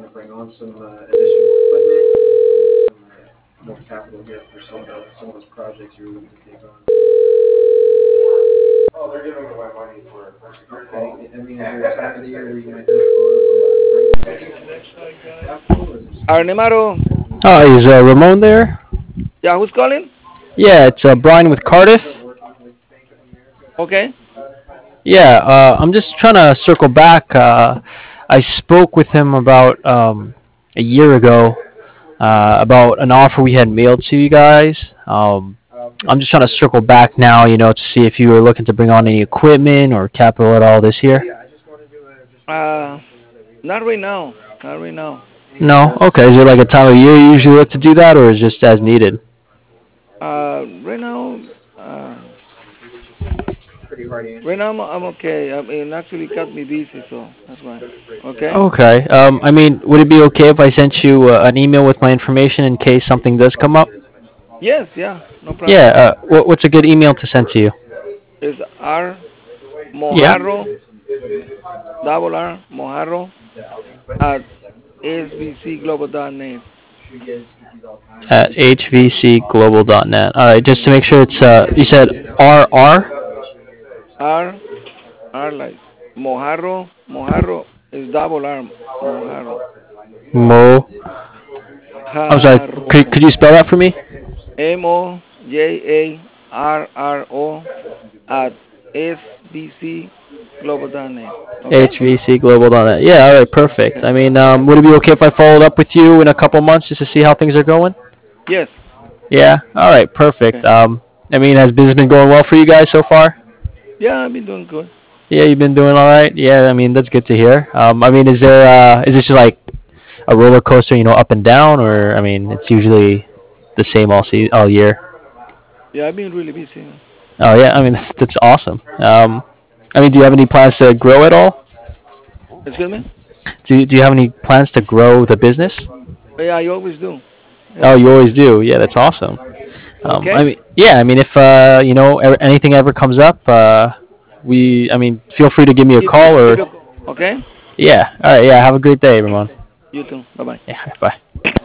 bring on some additional equipment, some more capital here for some of those projects you're looking to take on. Oh, they're giving away money for security. Okay, I mean, is there a time of the year where you might look to bring in capital, or is it just Arnemaro, Oh, is Ramon there? yeah, who's calling? Yeah, it's Brian with still Cardiff. working with Bank of America for Okay. equipment financing? Yeah, I'm just trying to circle back. I spoke with him about a year ago about an offer we had mailed to you guys. I'm just trying to circle back now, to see if you were looking to bring on any equipment or capital at all this year. Yeah, I just wanted to just reach out, Uh, let you know that Not right we now. offer Not right outstanding now. No? any Okay. Is it like a time of year you usually look to do that, or is it just as needed? Right now, uh, pretty hard right answer. now I'm okay. I mean, actually got me busy, so that's why. Okay. Okay. I mean, would it be okay if I sent you an email with my information in case something does come up? Yes. Yeah. No Yeah. problem. What's a good email to send to you? It's R Yeah. Mojarro, double R Mojarro at sbcglobal.net. At hvcglobal.net. All right. Just to make sure it's you said RR R R like Mojarro is double R Mojarro. Mo. I'm sorry. Jarro. Could you spell that for me? Mojarro at sbcglobal.net. Okay? hvcglobal.net. Yeah. All right. Perfect. I mean, would it be okay if I followed up with you in a couple months just to see how things are going? Yes. Yeah. All right. Perfect. Okay. I mean, has business been going well for you guys so far? Yeah, I've been doing good. Yeah, you've been doing all right. Yeah, I mean that's good to hear. I mean, is this just like a roller coaster, up and down, or I mean, it's usually the same all year? Yeah, I've been really busy. Oh yeah, I mean that's awesome. I mean, do you have any plans to grow at all? Excuse me? Do you have any plans to grow the business? Yeah, I always do. Oh, Yeah. you always do. Yeah, that's awesome. I Okay? mean, yeah, I mean, if anything ever comes up, I mean, feel free to give me a call Give or you a call. Okay? yeah. All right, yeah. Have a great day, everyone. You too. Bye bye. Yeah, bye.